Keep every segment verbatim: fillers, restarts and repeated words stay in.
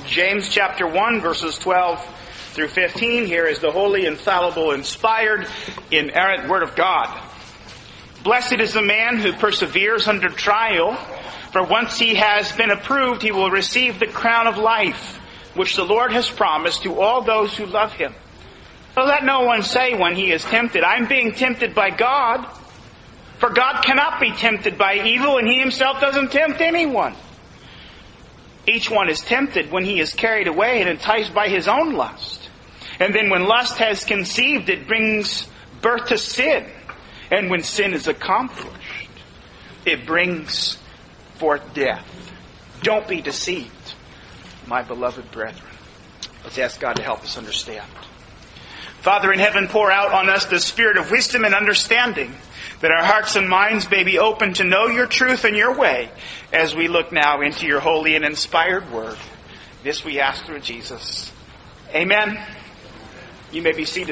James chapter one, verses twelve through fifteen. Here is the holy, infallible, inspired, inerrant Word of God. Blessed is the man who perseveres under trial, for once he has been approved, he will receive the crown of life, which the Lord has promised to all those who love him. So let no one say when he is tempted, I'm being tempted by God. For God cannot be tempted by evil, and he himself doesn't tempt anyone. Each one is tempted when he is carried away and enticed by his own lust. And then when lust has conceived, it brings birth to sin. And when sin is accomplished, it brings forth death. Don't be deceived, my beloved brethren. Let's ask God to help us understand. Father in heaven, pour out on us the spirit of wisdom and understanding, that our hearts and minds may be open to know your truth and your way as we look now into your holy and inspired word. This we ask through Jesus. Amen. You may be seated.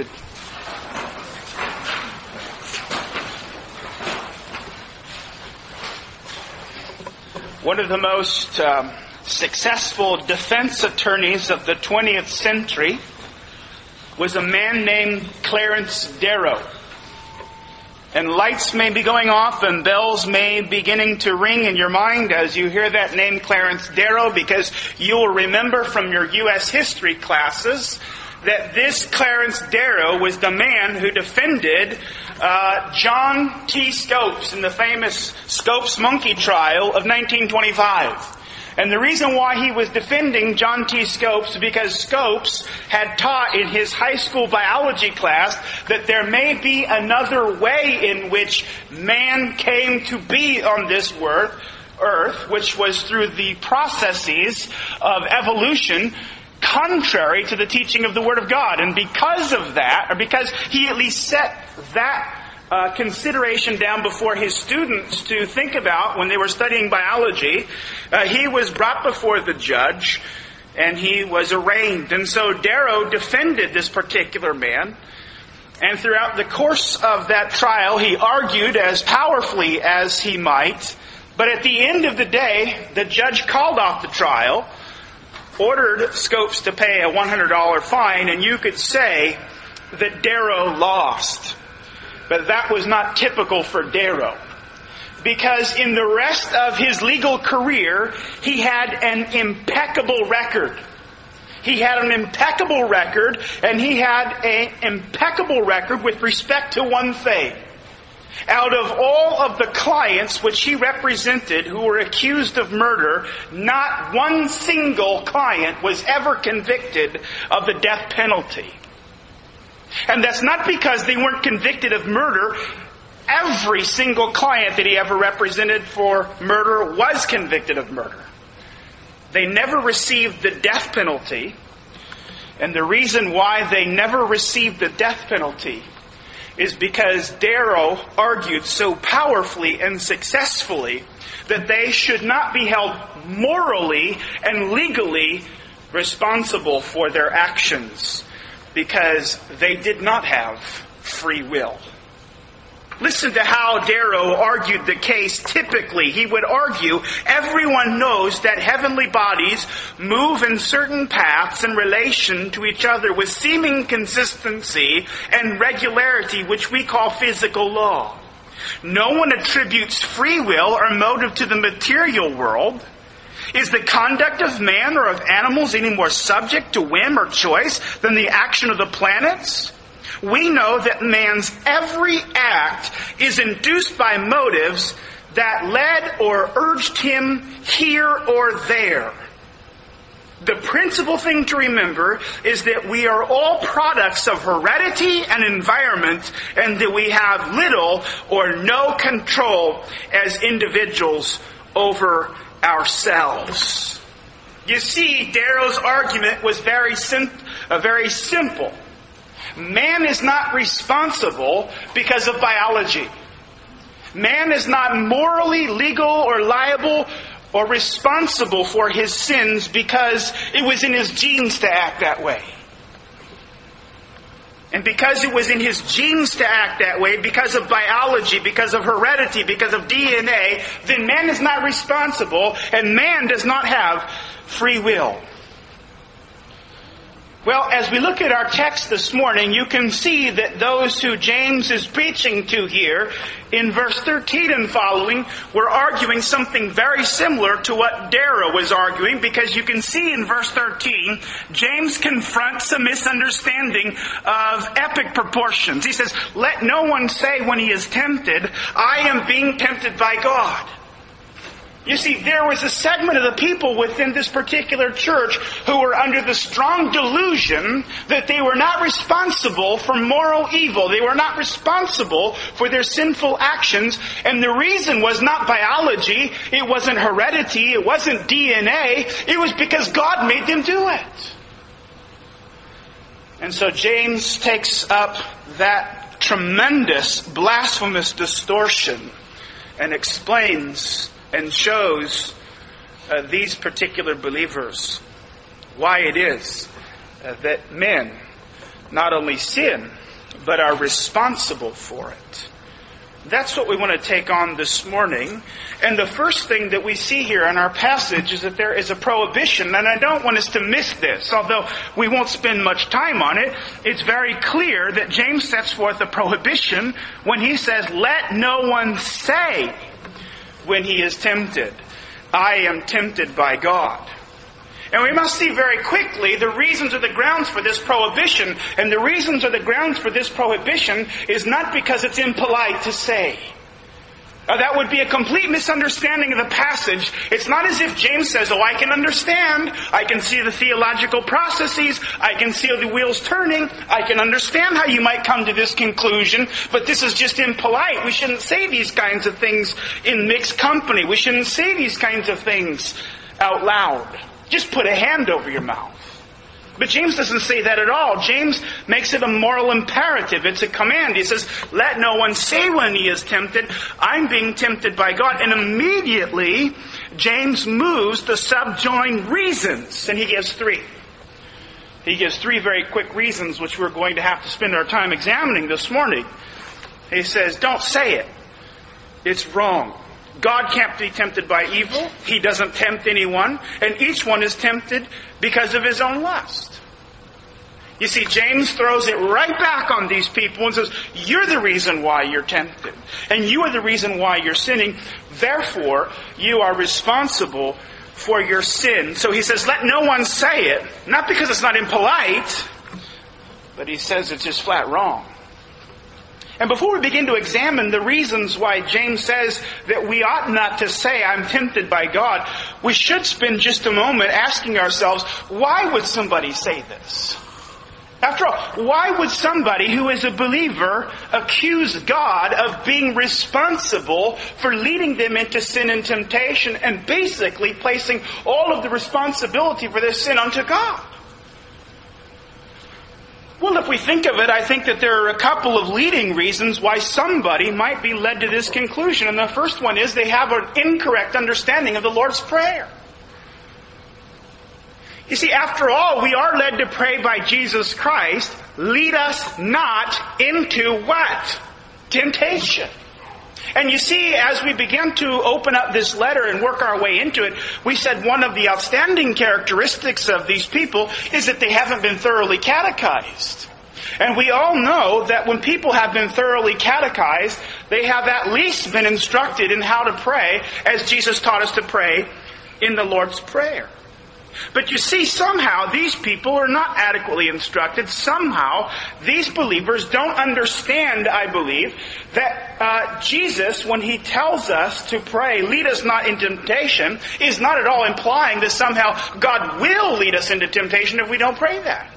One of the most um, successful defense attorneys of the twentieth century was a man named Clarence Darrow. And lights may be going off and bells may be beginning to ring in your mind as you hear that name, Clarence Darrow, because you'll remember from your U S history classes that this Clarence Darrow was the man who defended uh, John T. Scopes in the famous Scopes monkey trial of nineteen twenty-five. And the reason why he was defending John T. Scopes is because Scopes had taught in his high school biology class that there may be another way in which man came to be on this earth, which was through the processes of evolution contrary to the teaching of the Word of God. And because of that, or because he at least set that Uh, consideration down before his students to think about when they were studying biology, uh, he was brought before the judge and he was arraigned. And so Darrow defended this particular man. And throughout the course of that trial, he argued as powerfully as he might. But at the end of the day, the judge called off the trial, ordered Scopes to pay a one hundred dollars fine, and you could say that Darrow lost. But that was not typical for Darrow, because in the rest of his legal career, he had an impeccable record. He had an impeccable record, and he had an impeccable record with respect to one thing. Out of all of the clients which he represented who were accused of murder, not one single client was ever convicted of the death penalty. And that's not because they weren't convicted of murder. Every single client that he ever represented for murder was convicted of murder. They never received the death penalty. And the reason why they never received the death penalty is because Darrow argued so powerfully and successfully that they should not be held morally and legally responsible for their actions, because they did not have free will. Listen to how Darrow argued the case. Typically, he would argue, everyone knows that heavenly bodies move in certain paths in relation to each other with seeming consistency and regularity, which we call physical law. No one attributes free will or motive to the material world. Is the conduct of man or of animals any more subject to whim or choice than the action of the planets? We know that man's every act is induced by motives that led or urged him here or there. The principal thing to remember is that we are all products of heredity and environment, and that we have little or no control as individuals over ourselves. You see, Darrow's argument was very sim- uh, very simple. Man is not responsible because of biology. Man is not morally, legal, or liable or responsible for his sins because it was in his genes to act that way. And because it was in his genes to act that way, because of biology, because of heredity, because of D N A, then man is not responsible, and man does not have free will. Well, as we look at our text this morning, you can see that those who James is preaching to here, in verse thirteen and following, were arguing something very similar to what Darrow was arguing, because you can see in verse thirteen, James confronts a misunderstanding of epic proportions. He says, "Let no one say when he is tempted, I am being tempted by God." You see, there was a segment of the people within this particular church who were under the strong delusion that they were not responsible for moral evil. They were not responsible for their sinful actions. And the reason was not biology. It wasn't heredity. It wasn't D N A. It was because God made them do it. And so James takes up that tremendous blasphemous distortion and explains and shows uh, these particular believers why it is uh, that men not only sin, but are responsible for it. That's what we want to take on this morning. And the first thing that we see here in our passage is that there is a prohibition, and I don't want us to miss this. Although we won't spend much time on it, it's very clear that James sets forth a prohibition when he says, "Let no one say when he is tempted, I am tempted by God." And we must see very quickly the reasons or the grounds for this prohibition. And the reasons or the grounds for this prohibition is not because it's impolite to say. Now, that would be a complete misunderstanding of the passage. It's not as if James says, "Oh, I can understand. I can see the theological processes. I can see the wheels turning. I can understand how you might come to this conclusion. But this is just impolite. We shouldn't say these kinds of things in mixed company. We shouldn't say these kinds of things out loud. Just put a hand over your mouth." But James doesn't say that at all. James makes it a moral imperative. It's a command. He says, "Let no one say when he is tempted, I'm being tempted by God." And immediately, James moves to subjoin reasons. And he gives three. He gives three very quick reasons, which we're going to have to spend our time examining this morning. He says, don't say it. It's wrong. God can't be tempted by evil. He doesn't tempt anyone. And each one is tempted because of his own lust. You see, James throws it right back on these people and says, you're the reason why you're tempted. And you are the reason why you're sinning. Therefore, you are responsible for your sin. So he says, let no one say it. Not because it's not impolite, but he says it's just flat wrong. And before we begin to examine the reasons why James says that we ought not to say, I'm tempted by God, we should spend just a moment asking ourselves, why would somebody say this? After all, why would somebody who is a believer accuse God of being responsible for leading them into sin and temptation and basically placing all of the responsibility for their sin onto God? Well, if we think of it, I think that there are a couple of leading reasons why somebody might be led to this conclusion. And the first one is they have an incorrect understanding of the Lord's Prayer. You see, after all, we are led to pray by Jesus Christ, lead us not into what? Temptation. And you see, as we began to open up this letter and work our way into it, we said one of the outstanding characteristics of these people is that they haven't been thoroughly catechized. And we all know that when people have been thoroughly catechized, they have at least been instructed in how to pray as Jesus taught us to pray in the Lord's Prayer. But you see, somehow these people are not adequately instructed. Somehow these believers don't understand, I believe, that uh, Jesus, when he tells us to pray, lead us not into temptation, is not at all implying that somehow God will lead us into temptation if we don't pray that.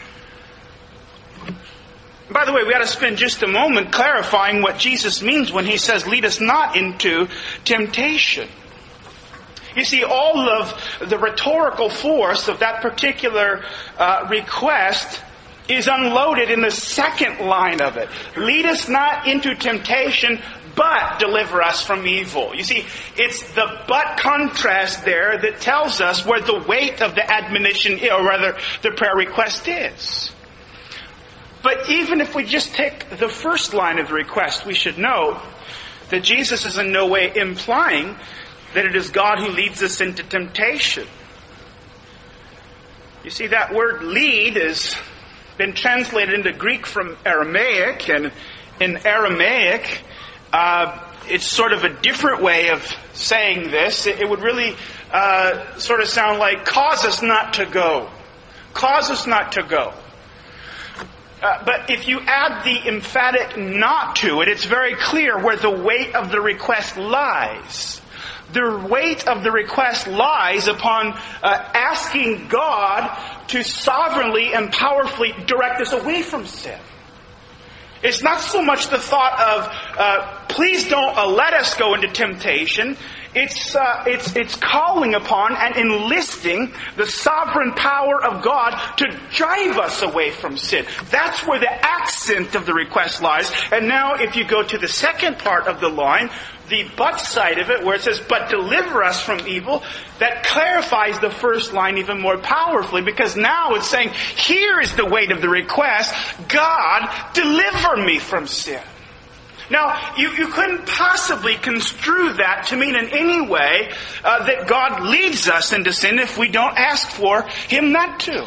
By the way, we ought to spend just a moment clarifying what Jesus means when he says, lead us not into temptation. You see, all of the rhetorical force of that particular uh, request is unloaded in the second line of it. Lead us not into temptation, but deliver us from evil. You see, it's the but contrast there that tells us where the weight of the admonition, or rather the prayer request is. But even if we just take the first line of the request, we should know that Jesus is in no way implying that it is God who leads us into temptation. You see, that word lead has been translated into Greek from Aramaic, and in Aramaic, uh, it's sort of a different way of saying this. It, it would really uh, sort of sound like, cause us not to go. Cause us not to go. Uh, but if you add the emphatic not to it, it's very clear where the weight of the request lies. The weight of the request lies upon uh, asking God to sovereignly and powerfully direct us away from sin. It's not so much the thought of, uh, please don't uh, let us go into temptation. It's, uh, it's, it's calling upon and enlisting the sovereign power of God to drive us away from sin. That's where the accent of the request lies. And now if you go to the second part of the line, the but side of it, where it says, but deliver us from evil, that clarifies the first line even more powerfully, because now it's saying, here is the weight of the request. God, deliver me from sin. Now, you, you couldn't possibly construe that to mean in any way uh, that God leads us into sin if we don't ask for Him not to.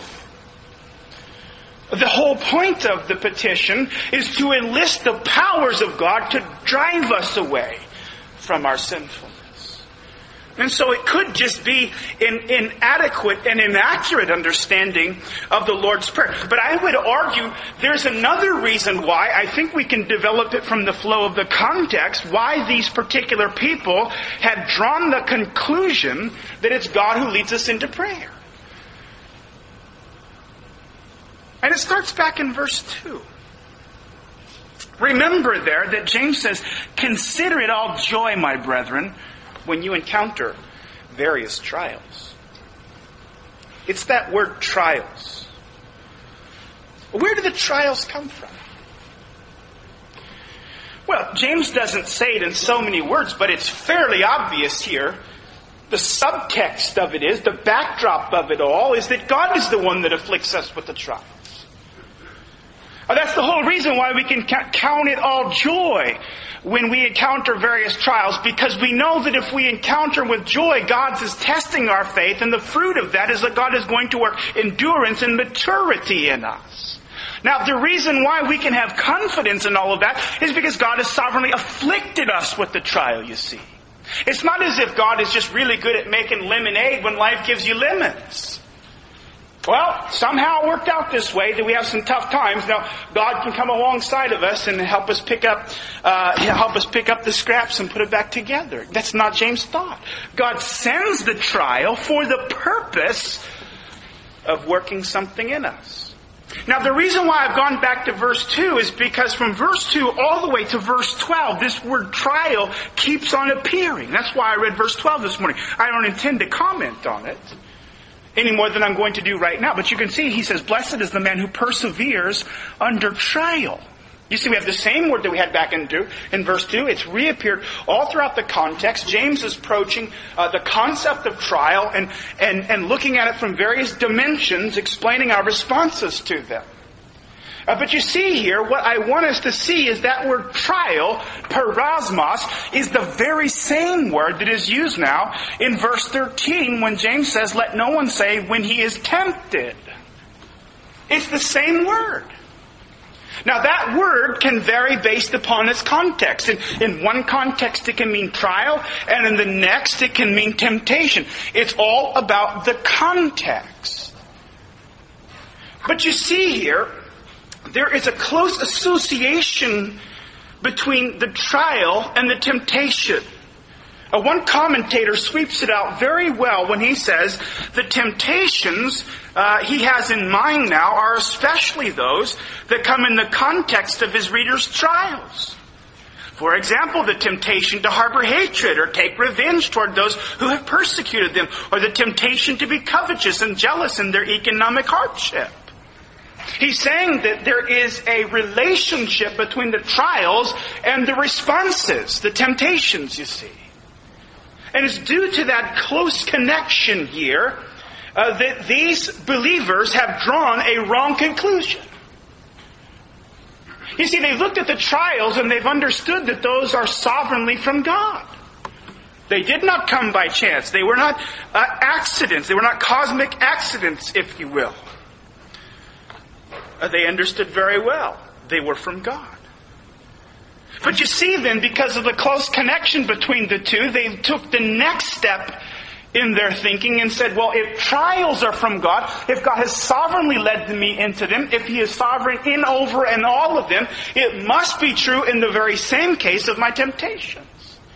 The whole point of the petition is to enlist the powers of God to drive us away from our sinfulness. And so it could just be an inadequate and inaccurate understanding of the Lord's Prayer. But I would argue there's another reason why I think we can develop it from the flow of the context, why these particular people had drawn the conclusion that it's God who leads us into prayer. And it starts back in verse two. Remember there that James says, consider it all joy, my brethren, when you encounter various trials. It's that word trials. Where do the trials come from? Well, James doesn't say it in so many words, but it's fairly obvious here. The subtext of it is, the backdrop of it all, is that God is the one that afflicts us with the trials. That's the whole reason why we can count it all joy when we encounter various trials, because we know that if we encounter with joy, God is testing our faith, and the fruit of that is that God is going to work endurance and maturity in us. Now, the reason why we can have confidence in all of that is because God has sovereignly afflicted us with the trial, you see. It's not as if God is just really good at making lemonade when life gives you lemons. Well, somehow it worked out this way that we have some tough times. Now, God can come alongside of us and help us pick up, uh, help us pick up the scraps and put it back together. That's not James' thought. God sends the trial for the purpose of working something in us. Now, the reason why I've gone back to verse two is because from verse two all the way to verse twelve, this word trial keeps on appearing. That's why I read verse twelve this morning. I don't intend to comment on it any more than I'm going to do right now. But you can see he says, blessed is the man who perseveres under trial. You see, we have the same word that we had back in, two, in verse two. It's reappeared all throughout the context. James is approaching uh, the concept of trial and, and, and looking at it from various dimensions, explaining our responses to them. Uh, but you see here, what I want us to see is that word trial, parasmos, is the very same word that is used now in verse thirteen when James says, let no one say when he is tempted. It's the same word. Now that word can vary based upon its context. In, in one context it can mean trial, and in the next it can mean temptation. It's all about the context. But you see here, there is a close association between the trial and the temptation. Uh, one commentator sweeps it out very well when he says the temptations uh, he has in mind now are especially those that come in the context of his readers' trials. For example, the temptation to harbor hatred or take revenge toward those who have persecuted them, or the temptation to be covetous and jealous in their economic hardship. He's saying that there is a relationship between the trials and the responses, the temptations, you see. And it's due to that close connection here uh, that these believers have drawn a wrong conclusion. You see, they've looked at the trials and they've understood that those are sovereignly from God. They did not come by chance. They were not uh, accidents. They were not cosmic accidents, if you will. Uh, they understood very well. They were from God. But you see then, because of the close connection between the two, they took the next step in their thinking and said, well, if trials are from God, if God has sovereignly led me into them, if He is sovereign in, over, and all of them, it must be true in the very same case of my temptations.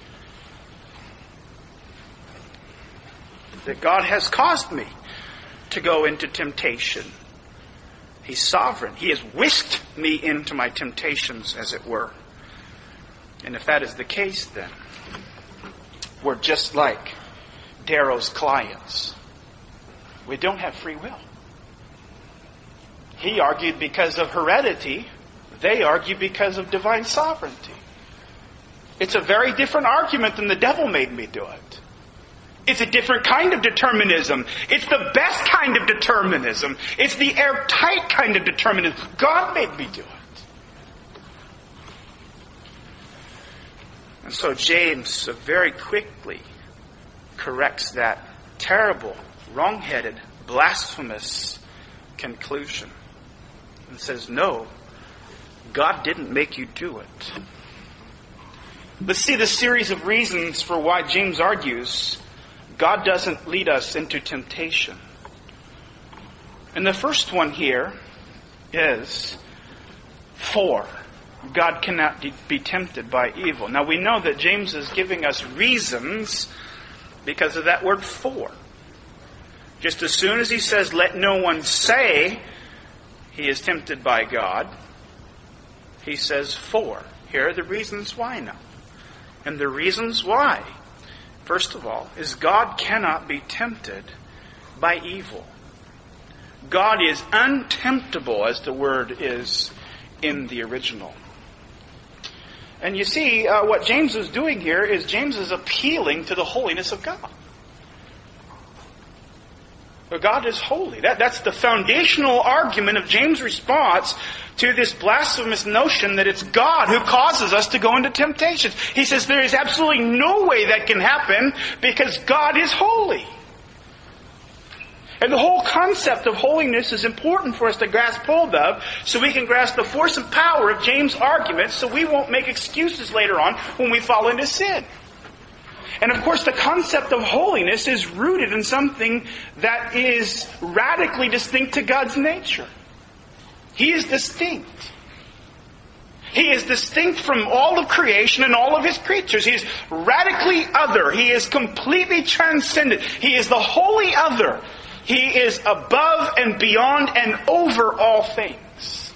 That God has caused me to go into temptation. He's sovereign. He has whisked me into my temptations, as it were. And if that is the case, then we're just like Darrow's clients. We don't have free will. He argued because of heredity. They argue because of divine sovereignty. It's a very different argument than the devil made me do it. It's a different kind of determinism. It's the best kind of determinism. It's the airtight kind of determinism. God made me do it. And so James very quickly corrects that terrible, wrong-headed, blasphemous conclusion and says, no, God didn't make you do it. Let's see the series of reasons for why James argues God doesn't lead us into temptation. And the first one here is for God cannot be tempted by evil. Now we know that James is giving us reasons because of that word for. Just as soon as he says, let no one say he is tempted by God, he says for. Here are the reasons why now. And the reasons why, first of all, is God cannot be tempted by evil. God is untemptable, as the word is in the original. And you see, uh, what James is doing here is James is appealing to the holiness of God. But God is holy. That, that's the foundational argument of James' response to this blasphemous notion that it's God who causes us to go into temptations. He says there is absolutely no way that can happen because God is holy. And the whole concept of holiness is important for us to grasp hold of so we can grasp the force and power of James' argument so we won't make excuses later on when we fall into sin. And of course the concept of holiness is rooted in something that is radically distinct to God's nature. He is distinct. He is distinct from all of creation and all of His creatures. He is radically other. He is completely transcendent. He is the holy other. He is above and beyond and over all things.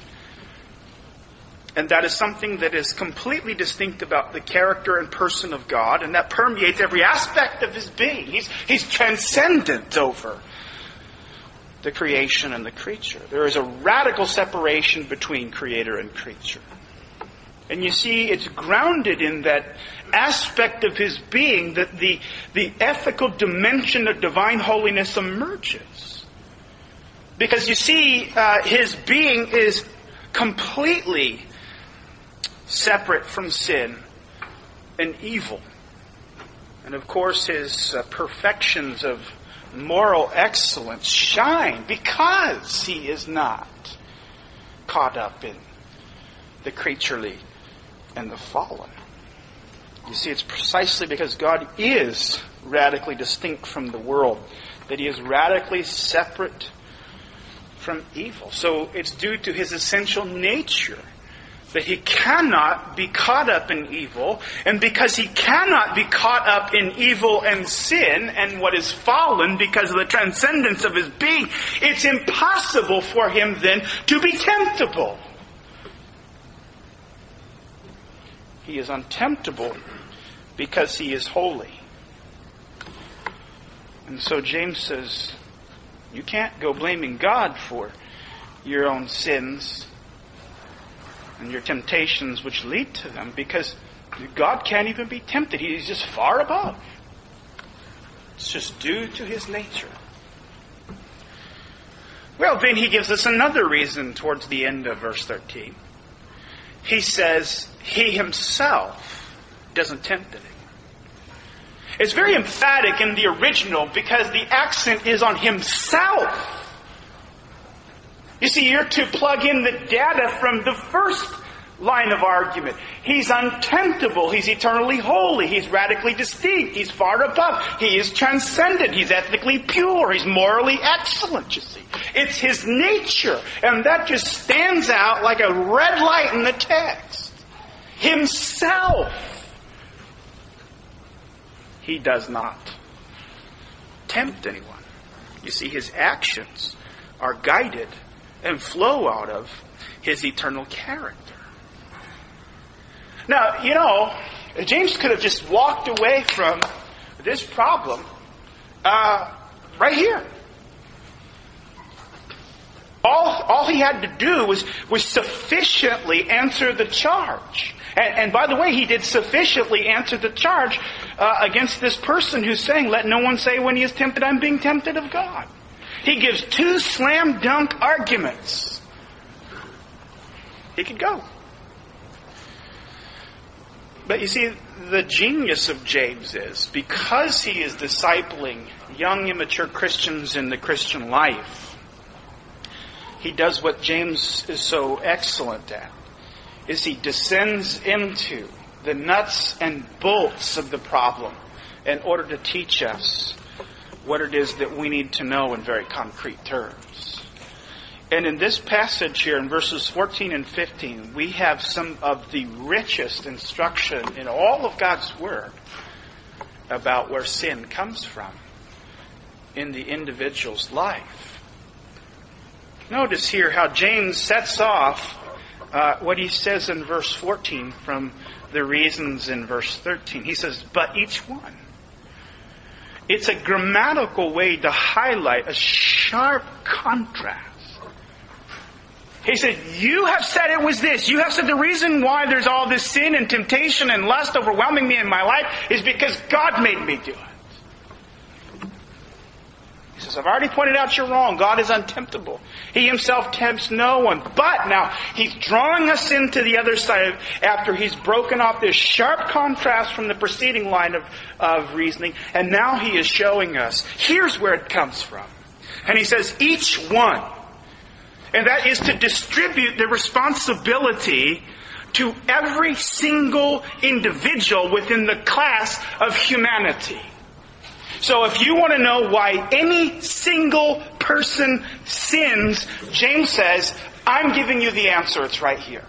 And that is something that is completely distinct about the character and person of God, and that permeates every aspect of His being. He's, he's transcendent over the creation and the creature. There is a radical separation between creator and creature. And you see, it's grounded in that aspect of His being that the, the ethical dimension of divine holiness emerges. Because you see, uh, His being is completely separate from sin and evil. And of course, His uh, perfections of moral excellence shine because He is not caught up in the creaturely and the fallen. You see, it's precisely because God is radically distinct from the world that He is radically separate from evil. So it's due to His essential nature that He cannot be caught up in evil. And because He cannot be caught up in evil and sin and what is fallen because of the transcendence of His being, it's impossible for Him then to be temptable. He is untemptable because He is holy. And so James says, you can't go blaming God for your own sins and your temptations which lead to them, because God can't even be tempted. He's just far above. It's just due to His nature. Well, then he gives us another reason towards the end of verse thirteen. He says He Himself doesn't tempt anyone. It's very emphatic in the original because the accent is on himself. You see, you're to plug in the data from the first line of argument. He's untemptable. He's eternally holy. He's radically distinct. He's far above. He is transcendent. He's ethically pure. He's morally excellent, you see. It's his nature. And that just stands out like a red light in the text. Himself. He does not tempt anyone. You see, his actions are guided and flow out of his eternal character. Now, you know, James could have just walked away from this problem uh, right here. All, all he had to do was, was sufficiently answer the charge. And, and by the way, he did sufficiently answer the charge uh, against this person who's saying, let no one say when he is tempted, I'm being tempted of God. He gives two slam dunk arguments. He could go. But you see, the genius of James is, because he is discipling young, immature Christians in the Christian life, he does what James is so excellent at, is he descends into the nuts and bolts of the problem in order to teach us what it is that we need to know in very concrete terms. And in this passage here, in verses fourteen and fifteen, we have some of the richest instruction in all of God's Word about where sin comes from in the individual's life. Notice here how James sets off uh, what he says in verse fourteen from the reasons in verse thirteen. He says, but each one. It's a grammatical way to highlight a sharp contrast. He said, you have said it was this. You have said the reason why there's all this sin and temptation and lust overwhelming me in my life is because God made me do it. He says, I've already pointed out you're wrong. God is untemptable. He himself tempts no one. But now, he's drawing us into the other side after he's broken off this sharp contrast from the preceding line of, of reasoning. And now he is showing us, here's where it comes from. And he says, each one. And that is to distribute the responsibility to every single individual within the class of humanity. So if you want to know why any single person sins, James says, I'm giving you the answer. It's right here.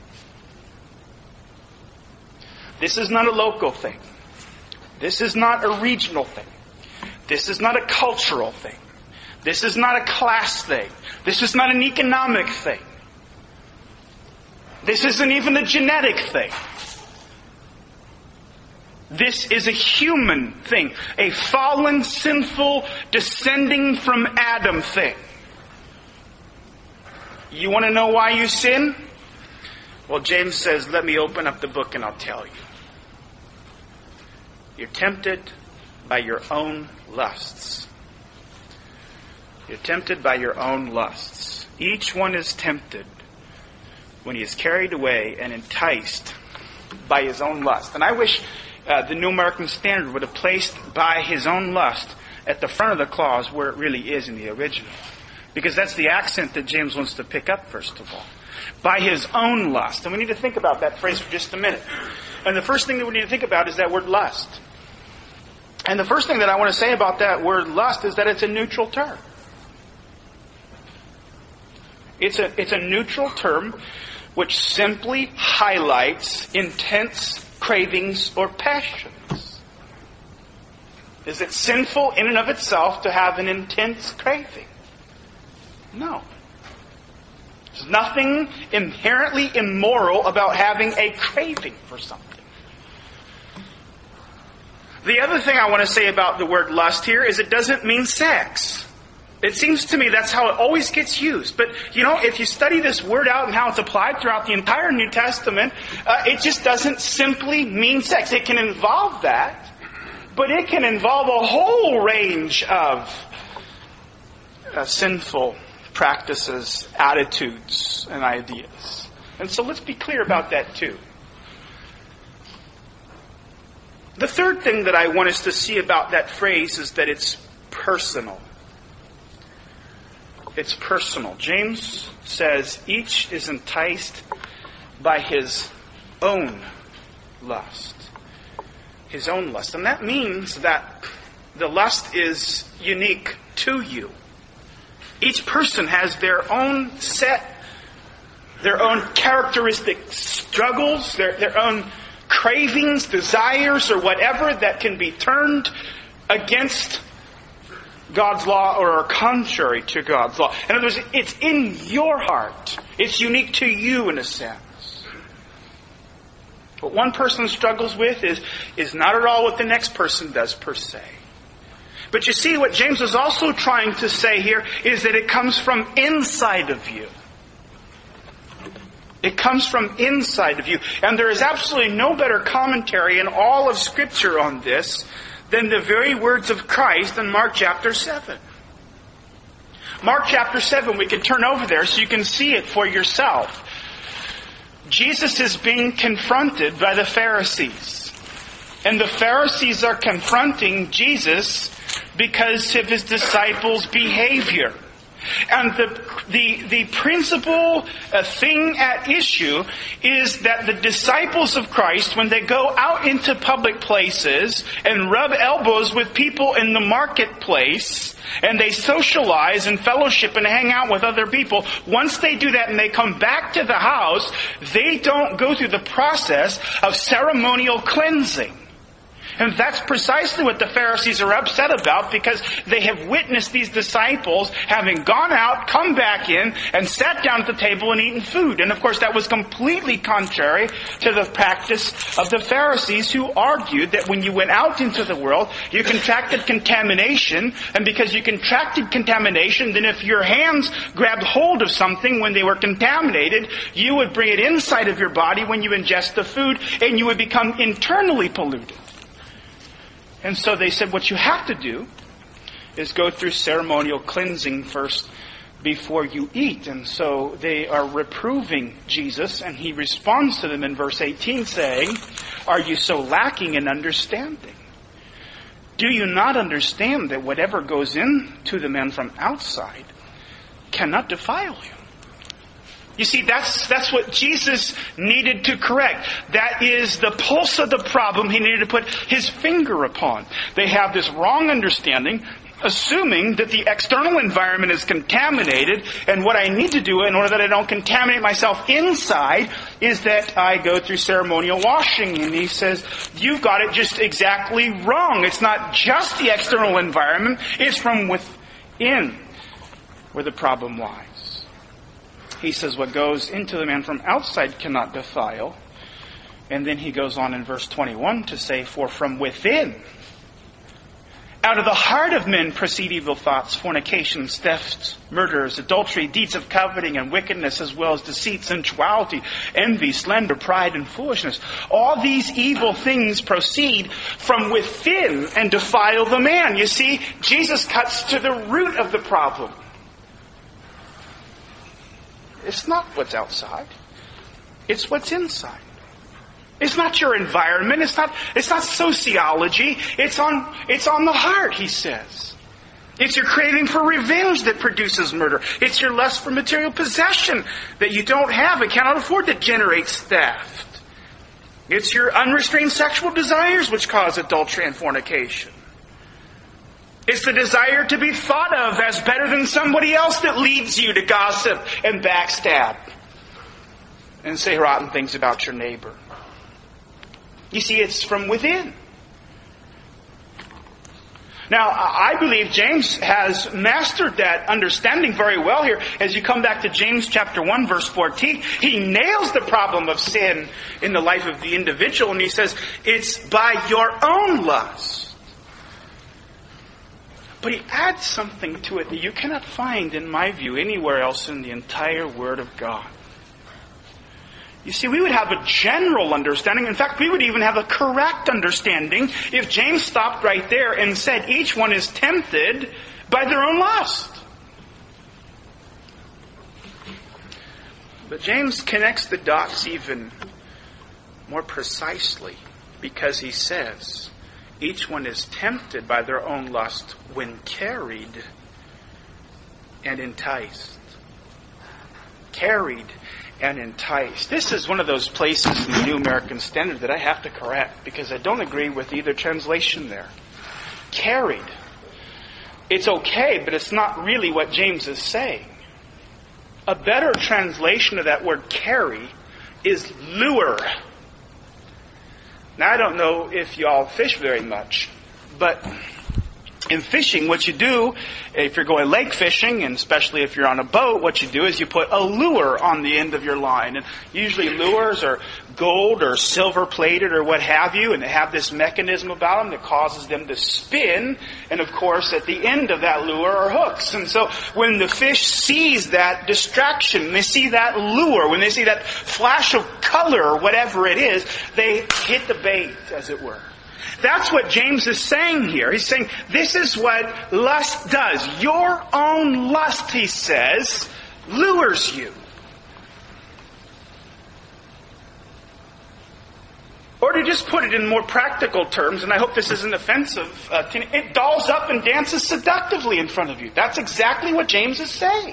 This is not a local thing. This is not a regional thing. This is not a cultural thing. This is not a class thing. This is not an economic thing. This isn't even a genetic thing. This is a human thing. A fallen, sinful, descending from Adam thing. You want to know why you sin? Well, James says, let me open up the book and I'll tell you. You're tempted by your own lusts. You're tempted by your own lusts. Each one is tempted when he is carried away and enticed by his own lust. And I wish uh, the New American Standard would have placed by his own lust at the front of the clause where it really is in the original. Because that's the accent that James wants to pick up, first of all. By his own lust. And we need to think about that phrase for just a minute. And the first thing that we need to think about is that word lust. And the first thing that I want to say about that word lust is that it's a neutral term. It's a, it's a neutral term which simply highlights intense cravings or passions. Is it sinful in and of itself to have an intense craving? No. There's nothing inherently immoral about having a craving for something. The other thing I want to say about the word lust here is it doesn't mean sex. It seems to me that's how it always gets used. But, you know, if you study this word out and how it's applied throughout the entire New Testament, uh, it just doesn't simply mean sex. It can involve that, but it can involve a whole range of uh, sinful practices, attitudes, and ideas. And so let's be clear about that too. The third thing that I want us to see about that phrase is that it's personal. It's personal. James says each is enticed by his own lust. His own lust. And that means that the lust is unique to you. Each person has their own set, their own characteristic struggles, their, their own cravings, desires, or whatever that can be turned against God's law or are contrary to God's law. In other words, it's in your heart. It's unique to you in a sense. What one person struggles with is, is not at all what the next person does per se. But you see, what James is also trying to say here is that it comes from inside of you. It comes from inside of you. And there is absolutely no better commentary in all of Scripture on this than the very words of Christ in Mark chapter seven. Mark chapter seven, we can turn over there so you can see it for yourself. Jesus is being confronted by the Pharisees. And the Pharisees are confronting Jesus because of his disciples' behavior. And the the the principal uh, thing at issue is that the disciples of Christ, when they go out into public places and rub elbows with people in the marketplace, and they socialize and fellowship and hang out with other people, once they do that and they come back to the house, they don't go through the process of ceremonial cleansing. And that's precisely what the Pharisees are upset about, because they have witnessed these disciples having gone out, come back in, and sat down at the table and eaten food. And of course that was completely contrary to the practice of the Pharisees, who argued that when you went out into the world, you contracted contamination. And because you contracted contamination, then if your hands grabbed hold of something when they were contaminated, you would bring it inside of your body when you ingest the food, and you would become internally polluted. And so they said, what you have to do is go through ceremonial cleansing first before you eat. And so they are reproving Jesus, and he responds to them in verse eighteen saying, are you so lacking in understanding? Do you not understand that whatever goes into the man from outside cannot defile him? You see, that's that's what Jesus needed to correct. That is the pulse of the problem he needed to put his finger upon. They have this wrong understanding, assuming that the external environment is contaminated, and what I need to do in order that I don't contaminate myself inside is that I go through ceremonial washing. And he says, you've got it just exactly wrong. It's not just the external environment, it's from within where the problem lies. He says what goes into the man from outside cannot defile. And then he goes on in verse twenty-one to say, for from within, out of the heart of men proceed evil thoughts, fornications, thefts, murders, adultery, deeds of coveting and wickedness, as well as deceit, sensuality, envy, slander, pride, and foolishness. All these evil things proceed from within and defile the man. You see, Jesus cuts to the root of the problem. It's not what's outside. It's what's inside. It's not your environment. It's not, it's not sociology. It's on, it's on the heart, he says. It's your craving for revenge that produces murder. It's your lust for material possession that you don't have and cannot afford that generates theft. It's your unrestrained sexual desires which cause adultery and fornication. It's the desire to be thought of as better than somebody else that leads you to gossip and backstab and say rotten things about your neighbor. You see, it's from within. Now, I believe James has mastered that understanding very well here. As you come back to James chapter one, verse fourteen, he nails the problem of sin in the life of the individual, and he says, it's by your own lust. But he adds something to it that you cannot find, in my view, anywhere else in the entire Word of God. You see, we would have a general understanding. In fact, we would even have a correct understanding if James stopped right there and said each one is tempted by their own lust. But James connects the dots even more precisely. Because he says, each one is tempted by their own lust when carried and enticed. Carried and enticed. This is one of those places in the New American Standard that I have to correct because I don't agree with either translation there. Carried. It's okay, but it's not really what James is saying. A better translation of that word carry is lure. Now, I don't know if y'all fish very much, but in fishing, what you do, if you're going lake fishing, and especially if you're on a boat, what you do is you put a lure on the end of your line. And usually lures are gold or silver plated or what have you, and they have this mechanism about them that causes them to spin. And of course, at the end of that lure are hooks. And so when the fish sees that distraction, when they see that lure, when they see that flash of color or whatever it is, they hit the bait, as it were. That's what James is saying here. He's saying this is what lust does. Your own lust, he says, lures you. Or to just put it in more practical terms, and I hope this isn't offensive, uh, it dolls up and dances seductively in front of you. That's exactly what James is saying.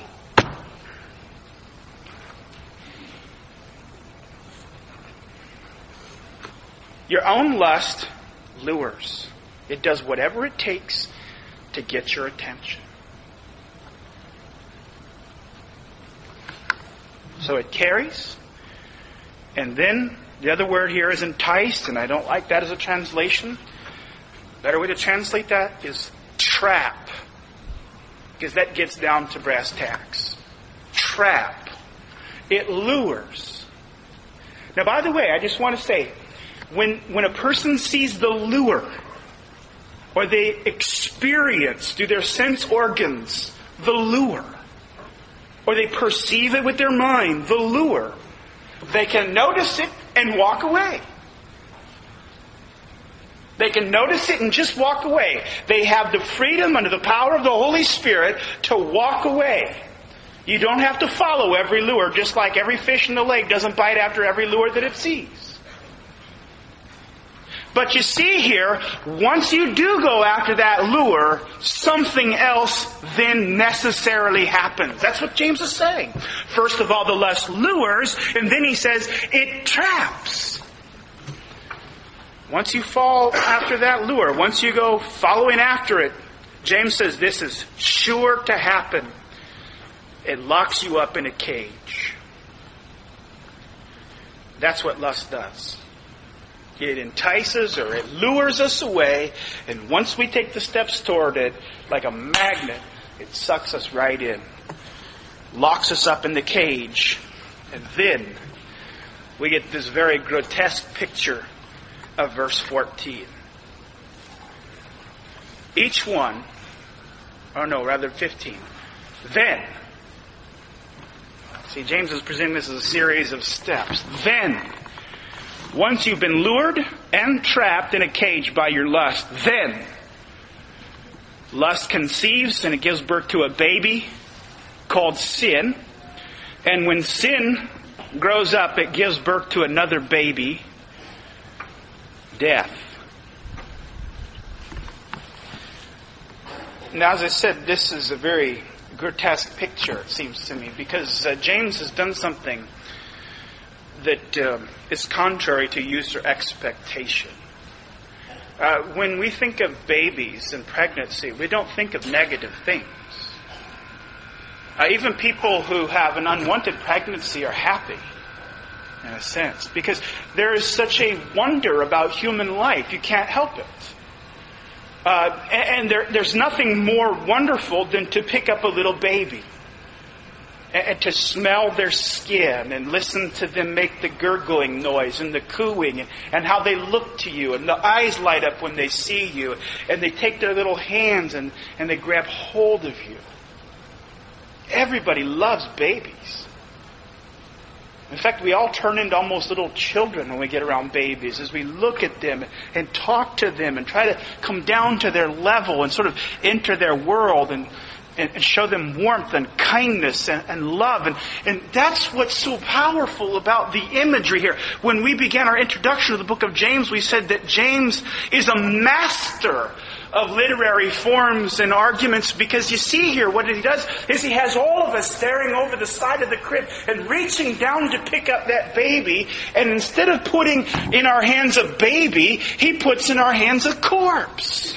Your own lust lures. It does whatever it takes to get your attention. So it carries. And then the other word here is enticed, and I don't like that as a translation. Better way to translate that is trap. Because that gets down to brass tacks. Trap. It lures. Now, by the way, I just want to say, When when a person sees the lure, or they experience through their sense organs the lure, or they perceive it with their mind, the lure, they can notice it and walk away. They can notice it and just walk away. They have the freedom under the power of the Holy Spirit to walk away. You don't have to follow every lure, just like every fish in the lake doesn't bite after every lure that it sees. But you see here, once you do go after that lure, something else then necessarily happens. That's what James is saying. First of all, the lust lures, and then he says it traps. Once you fall after that lure, once you go following after it, James says this is sure to happen. It locks you up in a cage. That's what lust does. It entices or it lures us away, and once we take the steps toward it, like a magnet, it sucks us right in. Locks us up in the cage. And then we get this very grotesque picture of verse fourteen. Each one, or no, rather fifteen. Then, see, James is presenting this as a series of steps. Then, once you've been lured and trapped in a cage by your lust, then lust conceives and it gives birth to a baby called sin. And when sin grows up, it gives birth to another baby, death. Now, as I said, this is a very grotesque picture, it seems to me, because uh, James has done something that uh, is contrary to user expectation. Uh, when we think of babies and pregnancy, we don't think of negative things. Uh, even people who have an unwanted pregnancy are happy, in a sense, because there is such a wonder about human life. You can't help it. Uh, and and there, there's nothing more wonderful than to pick up a little baby and to smell their skin and listen to them make the gurgling noise and the cooing and, and how they look to you and the eyes light up when they see you and they take their little hands and, and they grab hold of you. Everybody loves babies. In fact, we all turn into almost little children when we get around babies as we look at them and talk to them and try to come down to their level and sort of enter their world. And and, and show them warmth and kindness and, and love. And, and that's what's so powerful about the imagery here. When we began our introduction to the book of James, we said that James is a master of literary forms and arguments, because you see here what he does is he has all of us staring over the side of the crib and reaching down to pick up that baby, and instead of putting in our hands a baby, he puts in our hands a corpse.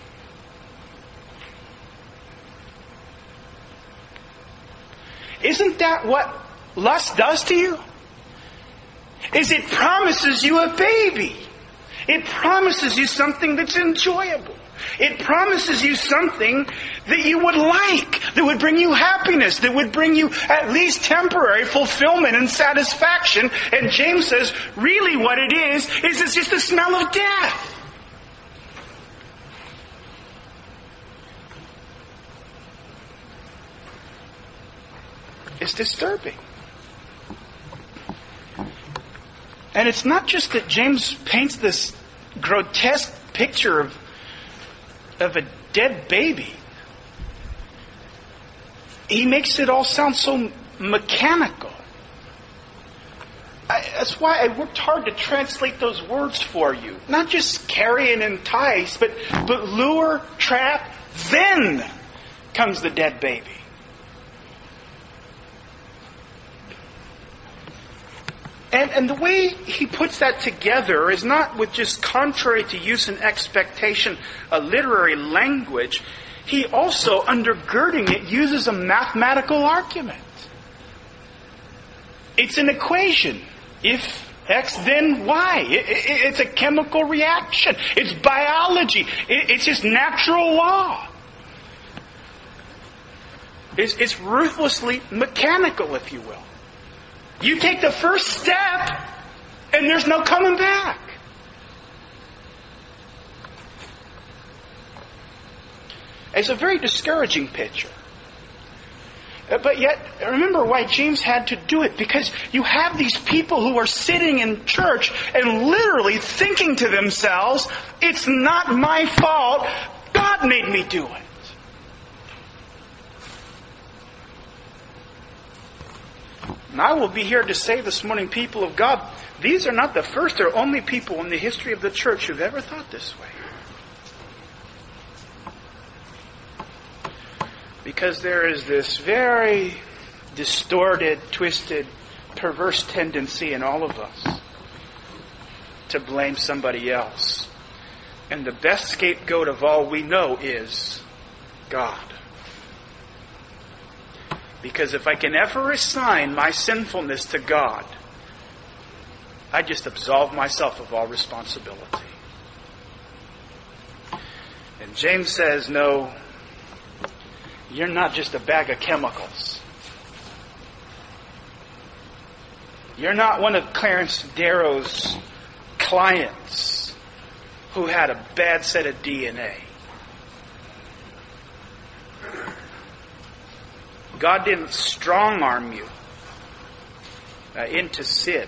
Isn't that what lust does to you? Is it promises you a baby. It promises you something that's enjoyable. It promises you something that you would like, that would bring you happiness, that would bring you at least temporary fulfillment and satisfaction. And James says, really what it is, is it's just the smell of death. It's disturbing. And it's not just that James paints this grotesque picture of of a dead baby. He makes it all sound so mechanical. I, that's why I worked hard to translate those words for you. Not just carry and entice, but, but lure, trap, then comes the dead baby. And, and the way he puts that together is not with just contrary to use and expectation, a literary language. He also, undergirding it, uses a mathematical argument. It's an equation. If X, then Y. It, it, it's a chemical reaction. It's biology. It, it's just natural law. It's, it's ruthlessly mechanical, if you will. You take the first step, and there's no coming back. It's a very discouraging picture. But yet, remember why James had to do it. Because you have these people who are sitting in church and literally thinking to themselves, it's not my fault. God made me do it. And I will be here to say this morning, people of God, these are not the first or only people in the history of the church who've ever thought this way. Because there is this very distorted, twisted, perverse tendency in all of us to blame somebody else. And the best scapegoat of all we know is God. Because if I can ever assign my sinfulness to God, I just absolve myself of all responsibility. And James says, no, you're not just a bag of chemicals. You're not one of Clarence Darrow's clients who had a bad set of D N A. God didn't strong-arm you uh, into sin.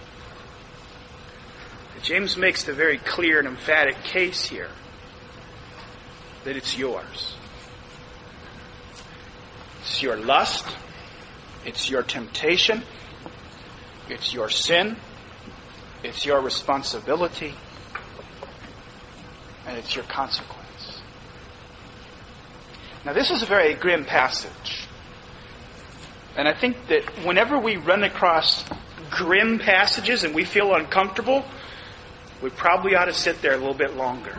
James makes the very clear and emphatic case here that it's yours. It's your lust. It's your temptation. It's your sin. It's your responsibility. And it's your consequence. Now, this is a very grim passage. And I think that whenever we run across grim passages and we feel uncomfortable, we probably ought to sit there a little bit longer.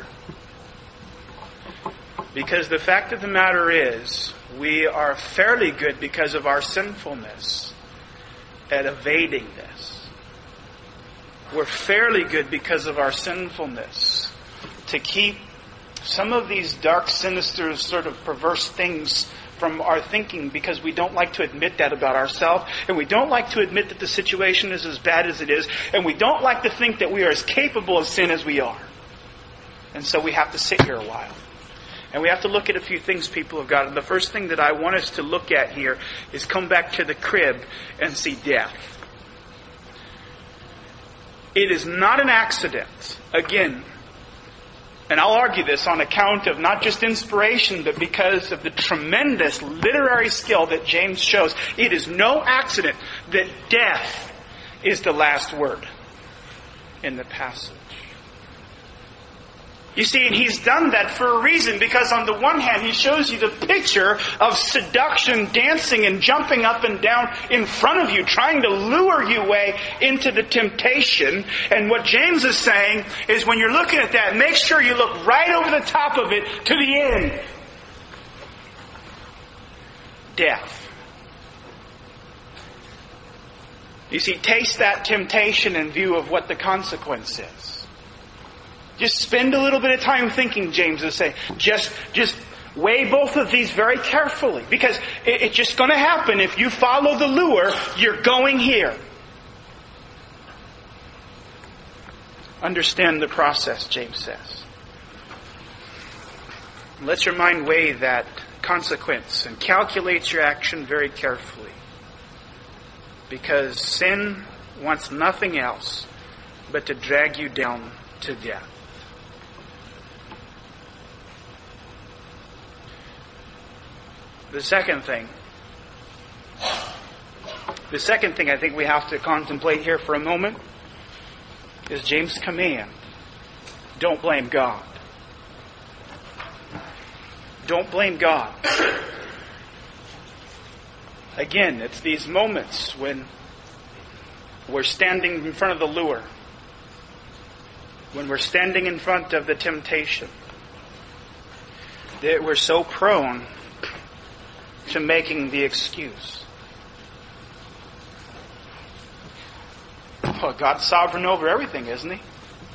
Because the fact of the matter is, we are fairly good because of our sinfulness at evading this. We're fairly good because of our sinfulness to keep some of these dark, sinister, sort of perverse things from our thinking, because we don't like to admit that about ourselves, and we don't like to admit that the situation is as bad as it is, and we don't like to think that we are as capable of sin as we are. And so we have to sit here a while. And we have to look at a few things, people of God. And the first thing that I want us to look at here is come back to the crib and see death. It is not an accident, again, And I'll argue this on account of not just inspiration, but because of the tremendous literary skill that James shows. It is no accident that death is the last word in the passage. You see, and he's done that for a reason, because on the one hand, he shows you the picture of seduction, dancing and jumping up and down in front of you, trying to lure you away into the temptation. And what James is saying is, when you're looking at that, make sure you look right over the top of it to the end. Death. You see, taste that temptation in view of what the consequence is. Just spend a little bit of time thinking, James is saying. Just, just weigh both of these very carefully. Because it, it's just going to happen. If you follow the lure, you're going here. Understand the process, James says. Let your mind weigh that consequence and calculate your action very carefully. Because sin wants nothing else but to drag you down to death. The second thing, the second thing I think we have to contemplate here for a moment is James' command. Don't blame God. Don't blame God. Again, it's these moments when we're standing in front of the lure, when we're standing in front of the temptation, that we're so prone to making the excuse. Well, God's sovereign over everything, isn't He?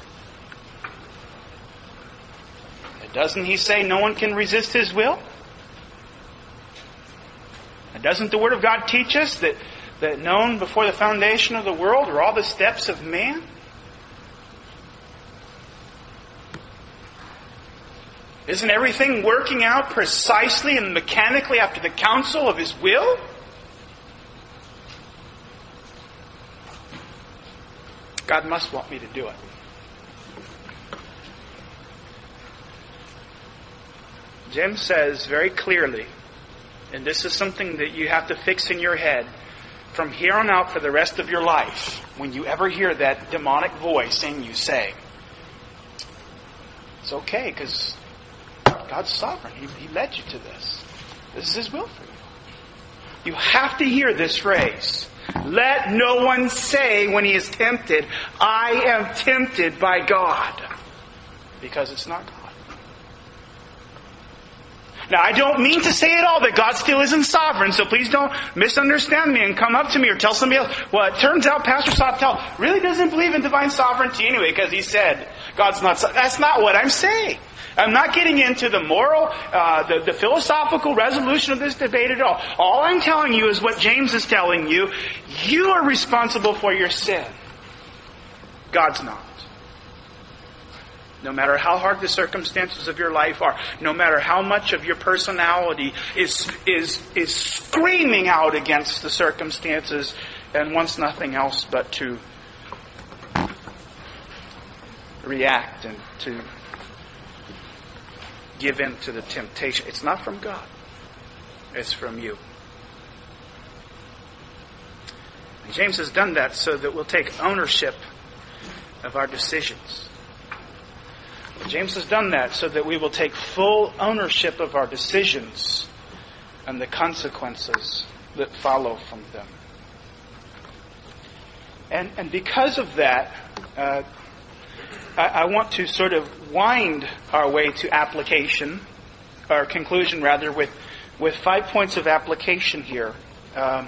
Doesn't He say no one can resist His will? And doesn't the Word of God teach us that, that known before the foundation of the world are all the steps of man? Isn't everything working out precisely and mechanically after the counsel of His will? God must want me to do it. James says very clearly, and this is something that you have to fix in your head from here on out for the rest of your life, when you ever hear that demonic voice in you say, it's okay because God's sovereign. He, he led you to this. This is His will for you. You have to hear this phrase. Let no one say when he is tempted, I am tempted by God. Because it's not God. Now, I don't mean to say at all that God still isn't sovereign, so please don't misunderstand me and come up to me or tell somebody else, well, it turns out Pastor Sawtell really doesn't believe in divine sovereignty anyway because he said God's not sovereign. That's not what I'm saying. I'm not getting into the moral, uh, the, the philosophical resolution of this debate at all. All I'm telling you is what James is telling you. You are responsible for your sin. God's not. No matter how hard the circumstances of your life are, no matter how much of your personality is is is screaming out against the circumstances and wants nothing else but to react and to give in to the temptation. It's not from God. It's from you. And James has done that so that we'll take ownership of our decisions. James has done that so that we will take full ownership of our decisions and the consequences that follow from them. And, and because of that, uh, I, I want to sort of wind our way to application, or conclusion rather, with, with five points of application here um,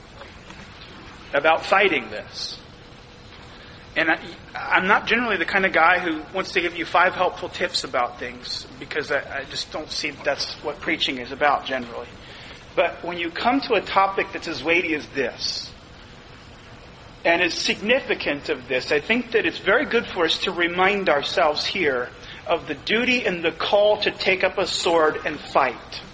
about fighting this. And I, I'm not generally the kind of guy who wants to give you five helpful tips about things, because I, I just don't see that's what preaching is about generally. But when you come to a topic that's as weighty as this, and as significant of this, I think that it's very good for us to remind ourselves here of the duty and the call to take up a sword and fight.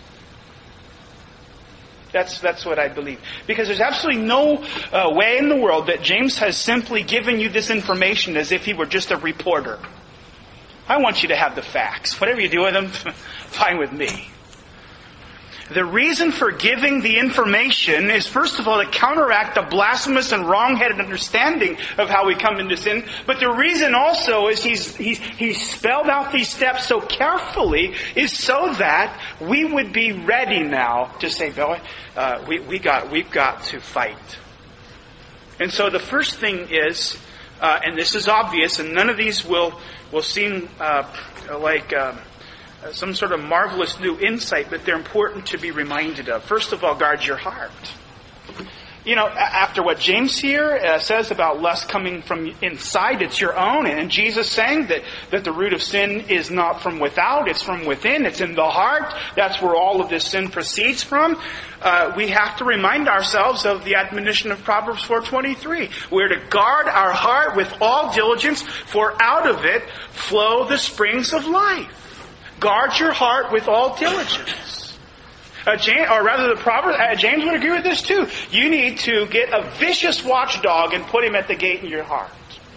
That's that's what I believe. Because there's absolutely no uh, way in the world that James has simply given you this information as if he were just a reporter. I want you to have the facts. Whatever you do with them, fine with me. The reason for giving the information is, first of all, to counteract the blasphemous and wrong-headed understanding of how we come into sin. But the reason also is he's, he's, he's spelled out these steps so carefully is so that we would be ready now to say, Billy, uh, we, we got, we've got to fight. And so the first thing is, uh, and this is obvious, and none of these will, will seem uh, like... Uh, some sort of marvelous new insight, but they're important to be reminded of. First of all, guard your heart. You know, after what James here uh, says about lust coming from inside, it's your own. And Jesus saying that, that the root of sin is not from without, it's from within, it's in the heart. That's where all of this sin proceeds from. Uh, we have to remind ourselves of the admonition of Proverbs four twenty-three. We're to guard our heart with all diligence, for out of it flow the springs of life. Guard your heart with all diligence. Uh, James, or rather, the Proverbs, uh, James would agree with this too. You need to get a vicious watchdog and put him at the gate in your heart.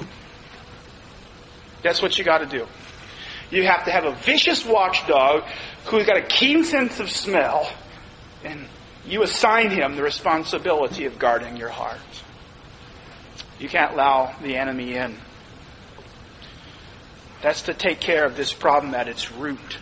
That's what you got to do. You have to have a vicious watchdog who's got a keen sense of smell, and you assign him the responsibility of guarding your heart. You can't allow the enemy in. That's to take care of this problem at its root.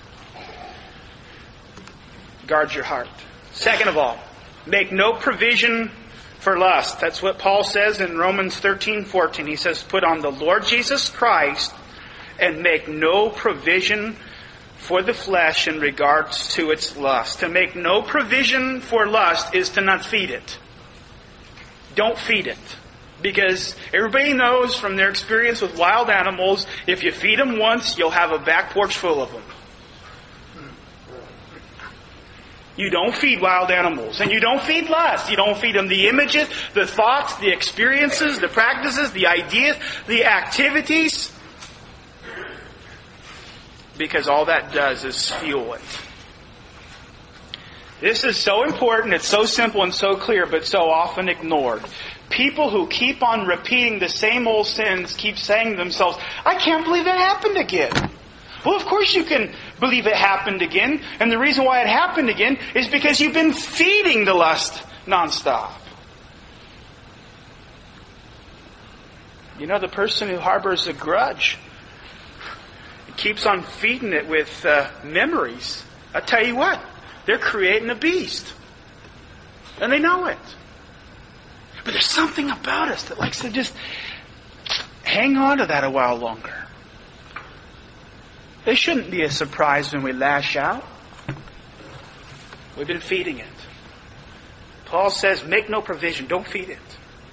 Guard your heart. Second of all, make no provision for lust. That's what Paul says in Romans thirteen fourteen. He says, put on the Lord Jesus Christ and make no provision for the flesh in regards to its lust. To make no provision for lust is to not feed it. Don't feed it. Because everybody knows from their experience with wild animals, if you feed them once, you'll have a back porch full of them. You don't feed wild animals. And you don't feed lust. You don't feed them the images, the thoughts, the experiences, the practices, the ideas, the activities. Because all that does is fuel it. This is so important, it's so simple and so clear, but so often ignored. People who keep on repeating the same old sins keep saying to themselves, I can't believe that happened again. Well, of course you can believe it happened again. And the reason why it happened again is because you've been feeding the lust nonstop. You know, the person who harbors a grudge keeps on feeding it with uh, memories. I tell you what, they're creating a beast. And they know it. But there's something about us that likes to just hang on to that a while longer. It shouldn't be a surprise when we lash out. We've been feeding it. Paul says, make no provision. Don't feed it.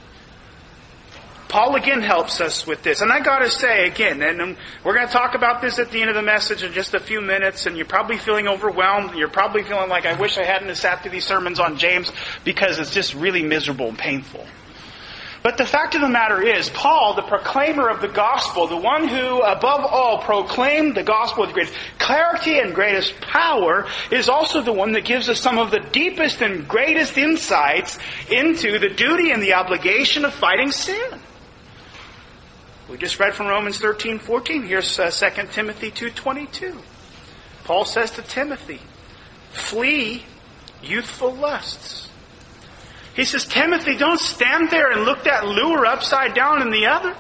Paul again helps us with this. And I got to say again, and we're going to talk about this at the end of the message in just a few minutes, and you're probably feeling overwhelmed. You're probably feeling like, I wish I hadn't sat through these sermons on James because it's just really miserable and painful. But the fact of the matter is, Paul, the proclaimer of the gospel, the one who above all proclaimed the gospel with greatest clarity and greatest power, is also the one that gives us some of the deepest and greatest insights into the duty and the obligation of fighting sin. We just read from Romans thirteen fourteen. Here's uh, Second Timothy two twenty-two. Paul says to Timothy, flee youthful lusts. He says, Timothy, don't stand there and look that lure upside down in the other.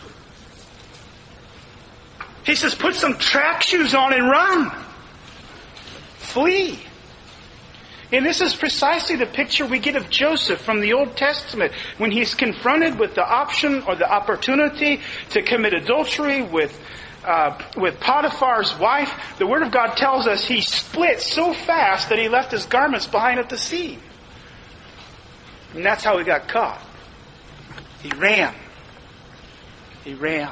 He says, put some track shoes on and run. Flee. And this is precisely the picture we get of Joseph from the Old Testament when he's confronted with the option or the opportunity to commit adultery with uh, with Potiphar's wife. The Word of God tells us he split so fast that he left his garments behind at the sea. And that's how he got caught. He ran. He ran.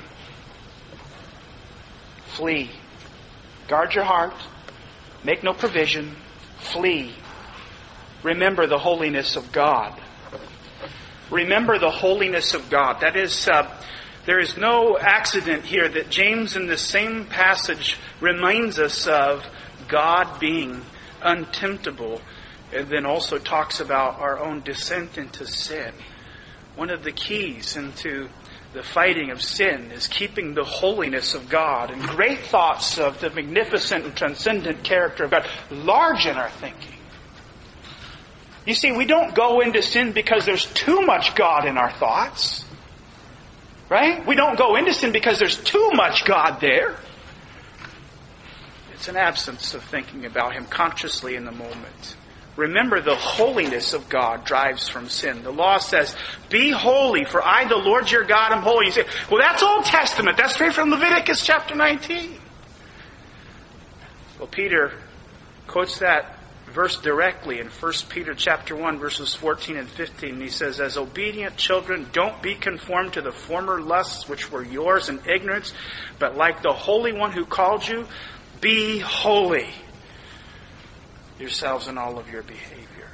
Flee. Guard your heart. Make no provision. Flee. Remember the holiness of God. Remember the holiness of God. That is, uh, there is no accident here that James in the same passage reminds us of God being untemptable, and then also talks about our own descent into sin. One of the keys into the fighting of sin is keeping the holiness of God and great thoughts of the magnificent and transcendent character of God large in our thinking. You see, we don't go into sin because there's too much God in our thoughts. Right? We don't go into sin because there's too much God there. It's an absence of thinking about Him consciously in the moment. Remember, the holiness of God drives from sin. The law says, be holy, for I, the Lord your God, am holy. You say, well, that's Old Testament. That's straight from Leviticus chapter nineteen. Well, Peter quotes that verse directly in First Peter chapter one, verses fourteen and fifteen. He says, as obedient children, don't be conformed to the former lusts which were yours in ignorance, but like the Holy One who called you, be holy yourselves in all of your behavior.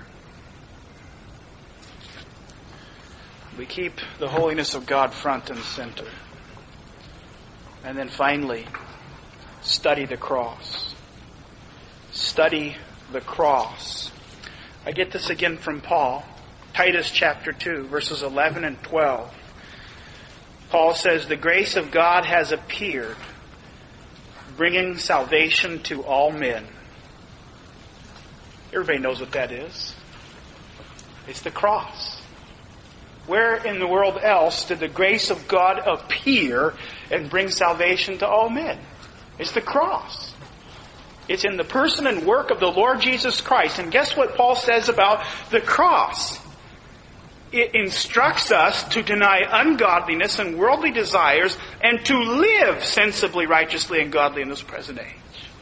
We keep the holiness of God front and center. And then finally, study the cross. Study the cross. I get this again from Paul. Titus chapter two, verses eleven and twelve. Paul says, the grace of God has appeared, bringing salvation to all men. Everybody knows what that is. It's the cross. Where in the world else did the grace of God appear and bring salvation to all men? It's the cross. It's in the person and work of the Lord Jesus Christ. And guess what Paul says about the cross? It instructs us to deny ungodliness and worldly desires and to live sensibly, righteously, and godly in this present age.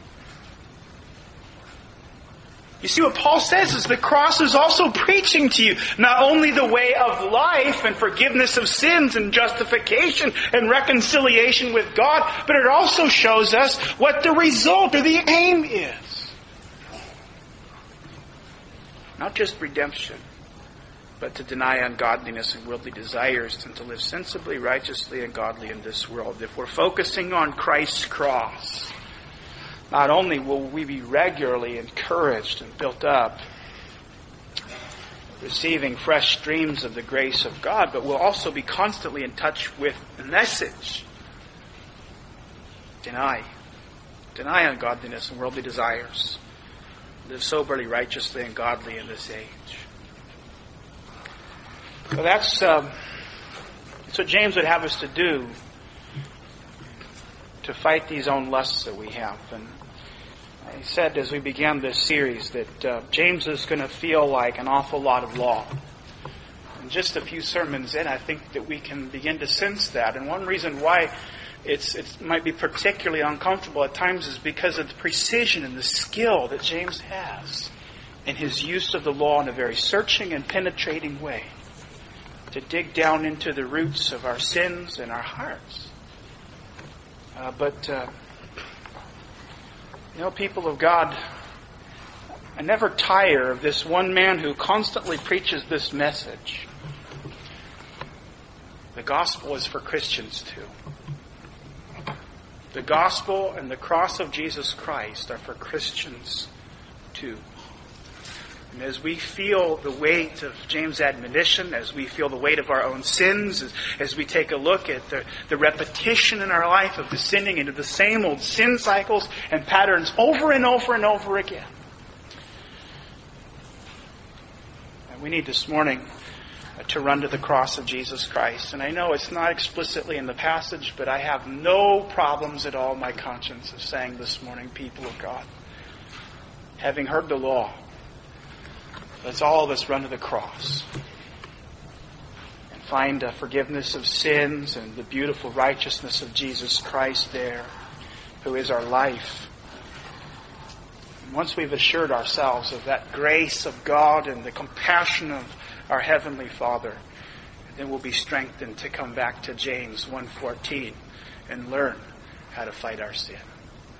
You see, what Paul says is the cross is also preaching to you not only the way of life and forgiveness of sins and justification and reconciliation with God, but it also shows us what the result or the aim is. Not just redemption, but to deny ungodliness and worldly desires and to live sensibly, righteously, and godly in this world. If we're focusing on Christ's cross, not only will we be regularly encouraged and built up, receiving fresh streams of the grace of God, but we'll also be constantly in touch with the message. Deny. Deny ungodliness and worldly desires. Live soberly, righteously, and godly in this age. So that's, um, that's what James would have us to do, to fight these own lusts that we have. And I said as we began this series that uh, James is going to feel like an awful lot of law. And just a few sermons in, I think that we can begin to sense that. And one reason why it's it might be particularly uncomfortable at times is because of the precision and the skill that James has in his use of the law in a very searching and penetrating way to dig down into the roots of our sins and our hearts. Uh, but, uh, you know, people of God, I never tire of this one man who constantly preaches this message. The gospel is for Christians too. The gospel and the cross of Jesus Christ are for Christians too. And as we feel the weight of James' admonition, as we feel the weight of our own sins, as, as we take a look at the, the repetition in our life of descending into the same old sin cycles and patterns over and over and over again. And we need this morning to run to the cross of Jesus Christ. And I know it's not explicitly in the passage, but I have no problems at all in my conscience of saying this morning, people of God, having heard the law, let's all of us run to the cross and find a forgiveness of sins and the beautiful righteousness of Jesus Christ there, who is our life. And once we've assured ourselves of that grace of God and the compassion of our Heavenly Father, then we'll be strengthened to come back to James one fourteen and learn how to fight our sin.